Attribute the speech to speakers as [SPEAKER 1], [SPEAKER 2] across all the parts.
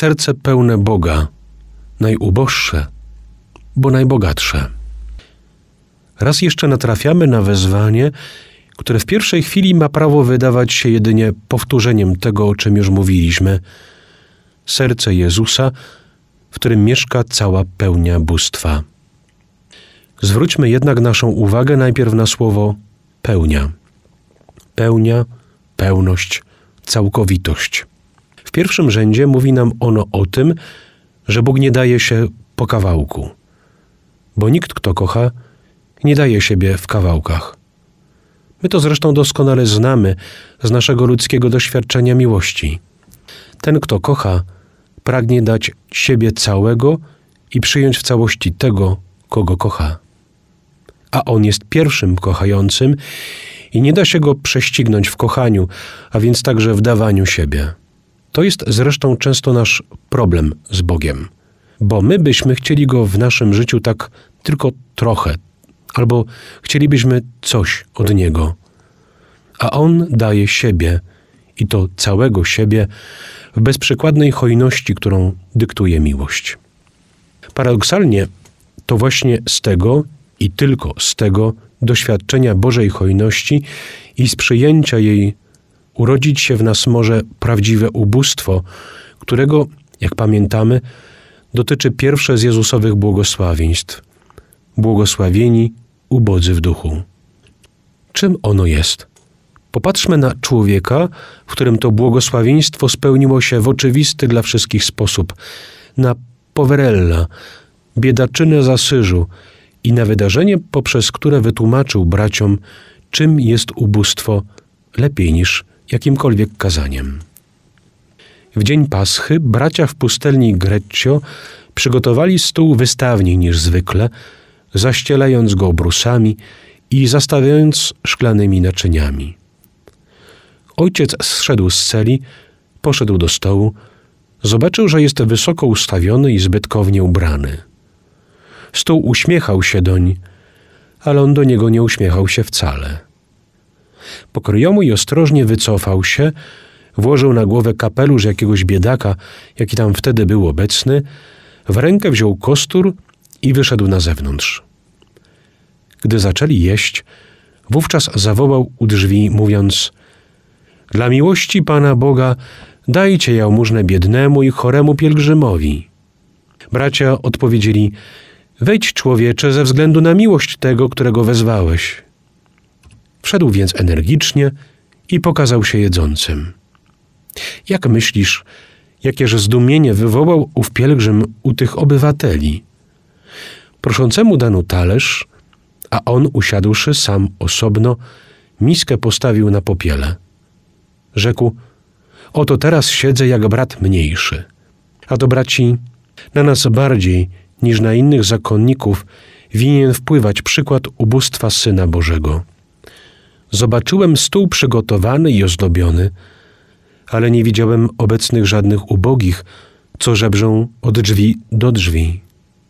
[SPEAKER 1] serce pełne Boga, najuboższe, bo najbogatsze. Raz jeszcze natrafiamy na wezwanie, które w pierwszej chwili ma prawo wydawać się jedynie powtórzeniem tego, o czym już mówiliśmy. Serce Jezusa, w którym mieszka cała pełnia bóstwa. Zwróćmy jednak naszą uwagę najpierw na słowo pełnia. Pełnia, pełność, całkowitość. W pierwszym rzędzie mówi nam ono o tym, że Bóg nie daje się po kawałku. Bo nikt, kto kocha, nie daje siebie w kawałkach. My to zresztą doskonale znamy z naszego ludzkiego doświadczenia miłości. Ten, kto kocha, pragnie dać siebie całego i przyjąć w całości tego, kogo kocha. A on jest pierwszym kochającym i nie da się go prześcignąć w kochaniu, a więc także w dawaniu siebie. To jest zresztą często nasz problem z Bogiem, bo my byśmy chcieli Go w naszym życiu tak tylko trochę, albo chcielibyśmy coś od Niego. A On daje siebie i to całego siebie w bezprzykładnej hojności, którą dyktuje miłość. Paradoksalnie to właśnie z tego i tylko z tego doświadczenia Bożej hojności i z przyjęcia jej urodzić się w nas może prawdziwe ubóstwo, którego, jak pamiętamy, dotyczy pierwsze z Jezusowych błogosławieństw. Błogosławieni ubodzy w duchu. Czym ono jest? Popatrzmy na człowieka, w którym to błogosławieństwo spełniło się w oczywisty dla wszystkich sposób. Na Poverella, biedaczynę z Asyżu i na wydarzenie, poprzez które wytłumaczył braciom, czym jest ubóstwo lepiej niż jakimkolwiek kazaniem. W dzień Paschy bracia w pustelni Greccio przygotowali stół wystawniej niż zwykle, zaścielając go obrusami i zastawiając szklanymi naczyniami. Ojciec zszedł z celi, poszedł do stołu, zobaczył, że jest wysoko ustawiony i zbytkownie ubrany. Stół uśmiechał się doń, ale on do niego nie uśmiechał się wcale. Pokryjomu i ostrożnie wycofał się, włożył na głowę kapelusz jakiegoś biedaka, jaki tam wtedy był obecny, w rękę wziął kostur i wyszedł na zewnątrz. Gdy zaczęli jeść, wówczas zawołał u drzwi, mówiąc: „Dla miłości Pana Boga dajcie jałmużnę biednemu i choremu pielgrzymowi”. Bracia odpowiedzieli: „Wejdź, człowiecze, ze względu na miłość tego, którego wezwałeś”. Wszedł więc energicznie i pokazał się jedzącym. Jak myślisz, jakież zdumienie wywołał ów pielgrzym u tych obywateli? Proszącemu dano talerz, a on, usiadłszy sam osobno, miskę postawił na popiele. Rzekł: „Oto teraz siedzę jak brat mniejszy”. A do braci: „Na nas bardziej niż na innych zakonników winien wpływać przykład ubóstwa Syna Bożego. Zobaczyłem stół przygotowany i ozdobiony, ale nie widziałem obecnych żadnych ubogich, co żebrzą od drzwi do drzwi”.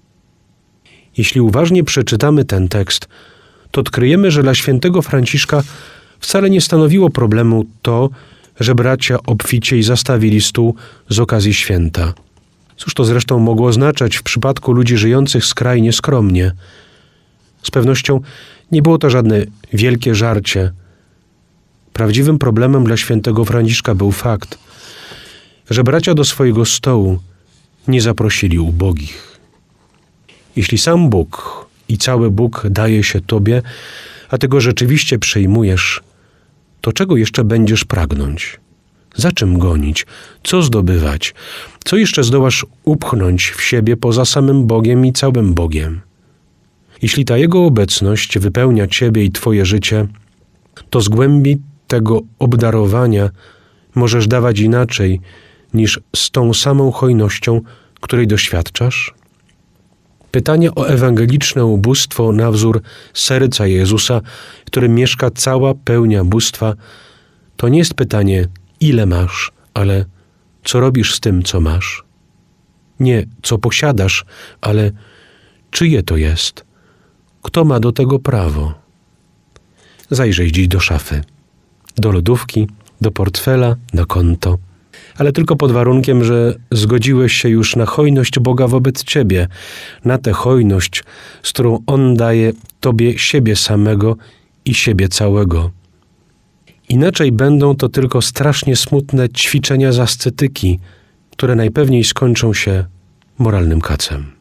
[SPEAKER 1] Jeśli uważnie przeczytamy ten tekst, to odkryjemy, że dla świętego Franciszka wcale nie stanowiło problemu to, że bracia obficiej zastawili stół z okazji święta. Cóż to zresztą mogło oznaczać w przypadku ludzi żyjących skrajnie skromnie? Z pewnością nie było to żadne wielkie żarcie. Prawdziwym problemem dla świętego Franciszka był fakt, że bracia do swojego stołu nie zaprosili ubogich. Jeśli sam Bóg i cały Bóg daje się Tobie, a Ty Go rzeczywiście przyjmujesz, to czego jeszcze będziesz pragnąć? Za czym gonić? Co zdobywać? Co jeszcze zdołasz upchnąć w siebie poza samym Bogiem i całym Bogiem? Jeśli ta Jego obecność wypełnia Ciebie i Twoje życie, to z głębi tego obdarowania możesz dawać inaczej niż z tą samą hojnością, której doświadczasz? Pytanie o ewangeliczne ubóstwo na wzór serca Jezusa, w którym mieszka cała pełnia bóstwa, to nie jest pytanie, ile masz, ale co robisz z tym, co masz? Nie, co posiadasz, ale czyje to jest? Kto ma do tego prawo? Zajrzyj dziś do szafy, do lodówki, do portfela, na konto. ale tylko pod warunkiem, że zgodziłeś się już na hojność Boga wobec ciebie, na tę hojność, z którą On daje tobie siebie samego i siebie całego. Inaczej będą to tylko strasznie smutne ćwiczenia z ascetyki, które najpewniej skończą się moralnym kacem.